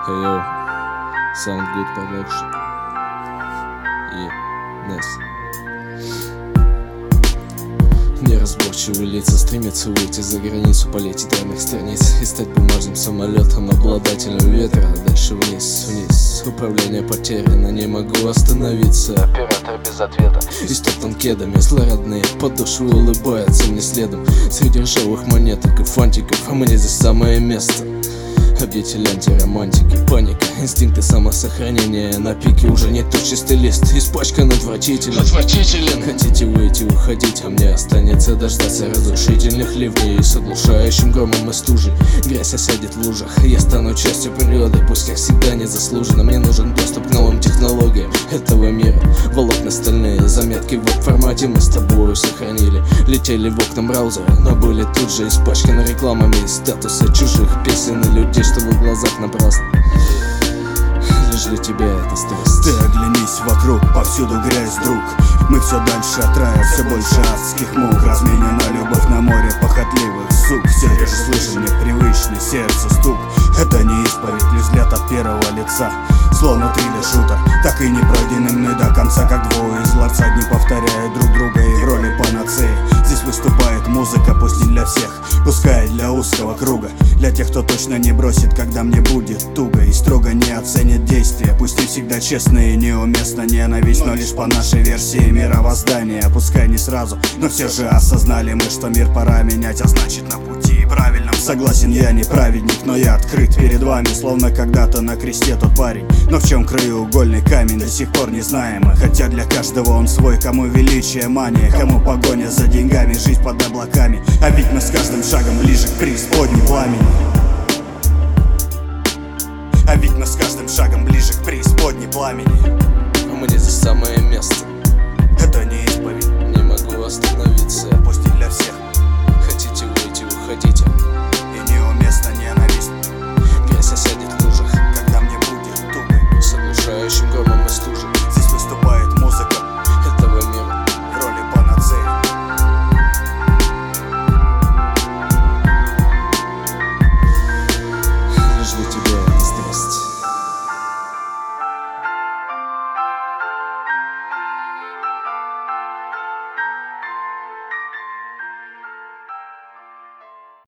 Hey yo, Sound Good Production и Несс. Неразборчивые лица стремятся выйти за границу, полететь тайных страниц и стать бумажным самолетом, обладателем ветра. Дальше вниз, вниз. Управление потеряно, не могу остановиться. Оператор без ответа. Истоптан кедами, злорадные подошвы улыбаются мне следом. Среди ржавых монеток и фантиков, а мне здесь самое место. Обитель антиромантики, паника, инстинкты самосохранения на пике. Уже не тот чистый лист, испачкан отвратителен. Хотите выйти, уходить, а мне останется дождаться разрушительных ливней с оглушающим громом и стужей. Грязь осядет в лужах, я стану частью природы, пусть как всегда незаслуженно. Мне нужен доступ к новым технологиям этого мира. Волокна стальные, заметки в веб-формате мы с тобою сохранили. Летели в окна браузера, но были тут же испачканы рекламами и статусы чужих песен и людей, что в глазах напрасно. Лишь для тебя это стресс. Ты оглянись вокруг, повсюду грязь, друг. Мы все дальше от рая, все больше адских мук. Разменена любовь на море похотливых сук. Все реже слышен мне привычный сердце стук. Это не исповедь, лишь взгляд от первого лица. Словно триллер-шутер, так и не пройденный мной до конца. Как двое из ларца, не повторяя друг друга и в роли панацеи. Здесь выступает музыка, пусть не для всех, пускай для узкого круга. Для тех, кто точно не бросит, когда мне будет туго, и строго не оценит действия. Пусть не всегда честно и неуместно ненависть, но лишь по нашей версии мировоздания. Пускай не сразу, но все же осознали мы, что мир пора менять, а значит на пути правильном. Согласен, я не праведник, но я открыт перед вами, словно когда-то на кресте тот парень. Но в чем краеугольный камень, до сих пор не знаем мы. Хотя для каждого он свой, кому величие мания, кому погоня за деньгами, жизнь под облаками. А ведь мы с каждым шагом ближе к преисподней пламени. А ведь мы с каждым шагом ближе к преисподней пламени. А мне здесь самое место. Это не исповедь.